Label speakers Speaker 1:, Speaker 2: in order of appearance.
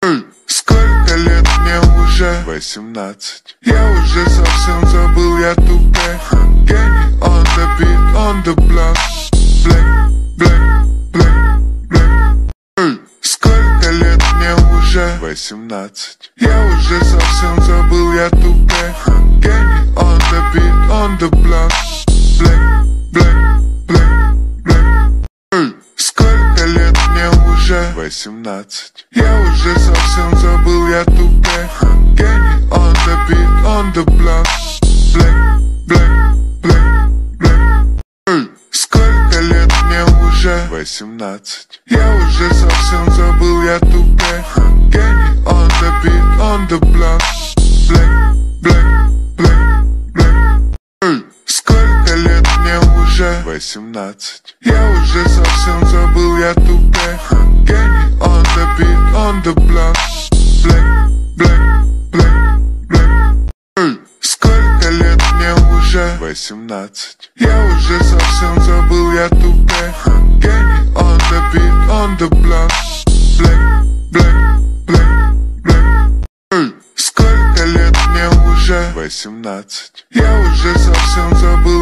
Speaker 1: Сколько лет мне уже? 18. Я уже совсем забыл, я тупой. Гений on the beat, on the block. Black, black, black, black. Сколько лет мне уже? 18. Я уже совсем забыл, я тупой. Гений on the beat, on the block. Black, black, black, black. Сколько лет мне уже? 18. Я уже совсем забыл, я тупой. Гений on the beat, on the block. Black, black, black, black. Сколько лет мне уже? 18. Я уже совсем забыл, я тупой. Гений on the beat, on the block. Black, black, black, black. Сколько лет мне уже? 18. Я уже совсем забыл, я тупой. Гений on the beat, on the block. Black, black, black, black. Сколько лет мне уже? 18. Я уже совсем забыл, я тупой. Гений on the beat, on the block. Black, black, black, black. Сколько лет мне уже? 18. Я уже совсем забыл,